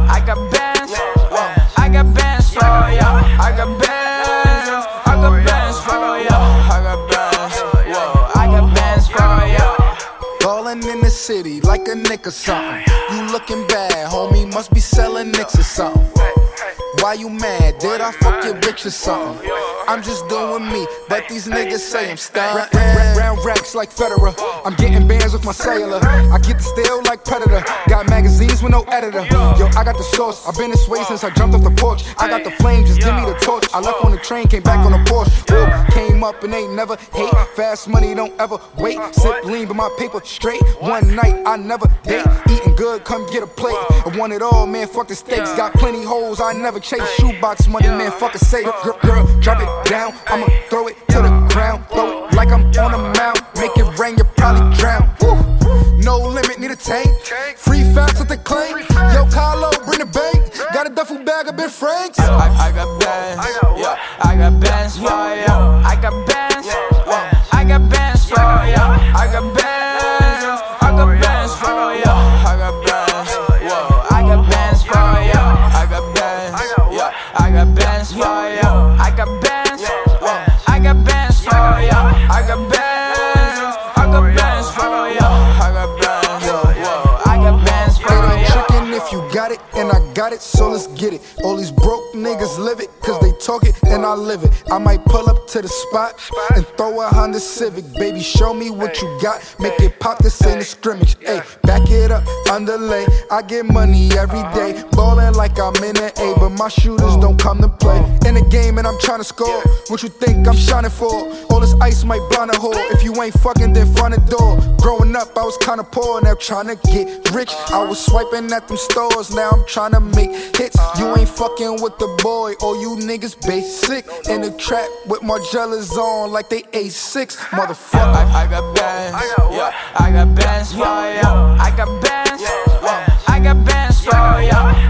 I got bands, I got bands for ya. I got bands, I got bands for ya. I got bands, I got bands for ya. Ballin' in the city like a nick or something. You looking bad, homie, must be selling nicks or something. Why you mad? Did I fuck your bitch or something? I'm just doing me, but these niggas say I'm stunned. Round racks like Federer. I'm getting bands with my cellular. I get the steel like Predator. Got magazines with no editor. Yo, I got the sauce. I've been this way since I jumped off the porch. I got the flame, just give me the torch. I left on the train, came back on the Porsche. Ooh, came up and ain't never hate. Fast money don't ever wait. Sip lean, but my paper straight. One night I never date. Eating good, come get a plate. I want it all, man. Fuck the steaks. Got plenty hoes, I never chase. Shoebox money, man. Fuck a safe. Girl, drop it down. I'ma throw it to the ground. Throw it like I'm on a mound. Make it rain, you probably drown. Woo. No limit, need a tank. Free facts with the claim. Yo, Carlo, bring the bank. Got a duffel bag of Ben Franks. I got bands, yeah. I got bands for ya. I got bands, I got bands for ya. I got bands, I got bands for ya. I got bands, I got bands for ya. I got bands, yeah. I got bands for ya. I got bands, I got bands for ya. I got bands, I got bands for ya. I got bands, I got bands for ya. It ain't trickin' if you got it, and I got it, so let's get it. All these broke niggas live it, cause they talk it and I live it. I might pull up to the spot and throw a Honda Civic. Baby, show me what you got, make it pop, this ain't a scrimmage. Ayy, back it up, underlay. I get money every day, ballin' like I'm in the A, but my shooters don't come to play. In the game and I'm tryna score, what you think I'm shining for? All this ice might blind a hole, if you ain't fucking then front the door. Growing up I was kinda poor, now tryna get rich. I was swiping at them stores, now I'm tryna make hits. You ain't fucking with the boy, or you niggas basic. In the trap with Margielas on like they A6, motherfucker. I got bands, yeah. I got bands for ya. I got bands, I got bands for ya.